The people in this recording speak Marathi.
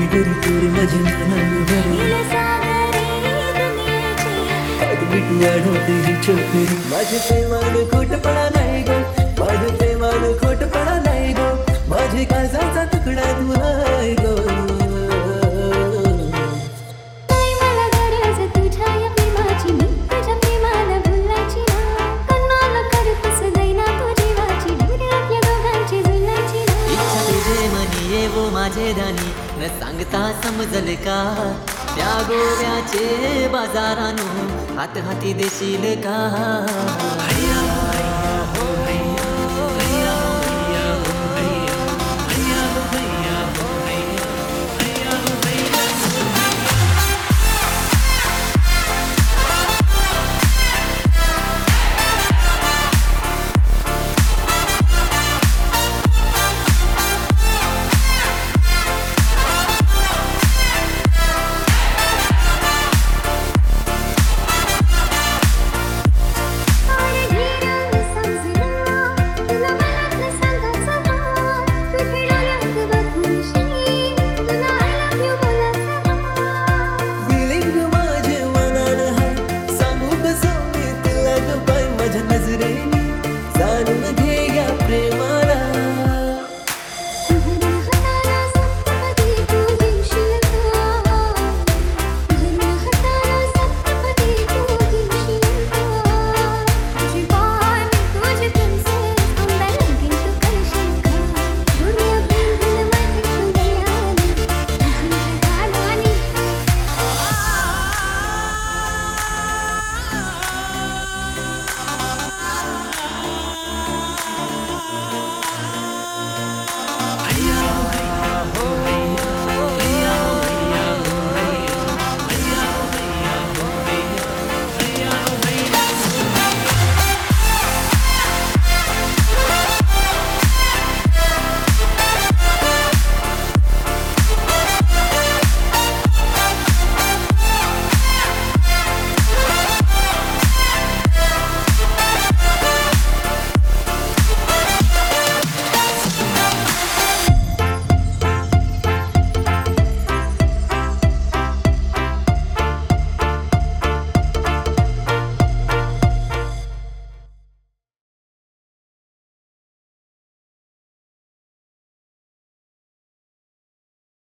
घरी तोर माझ्या मनावर मिठू आढळते ही चोकरी माझे प्रेमान खोटपणा नाही ग माझे प्रेमान खोटपणा नाही ग माझे काळजाचा तुकडा तू आहे ग माझे दानी न सांगता समजल का त्या गोव्याचे बाजारानो हात हाती देशील का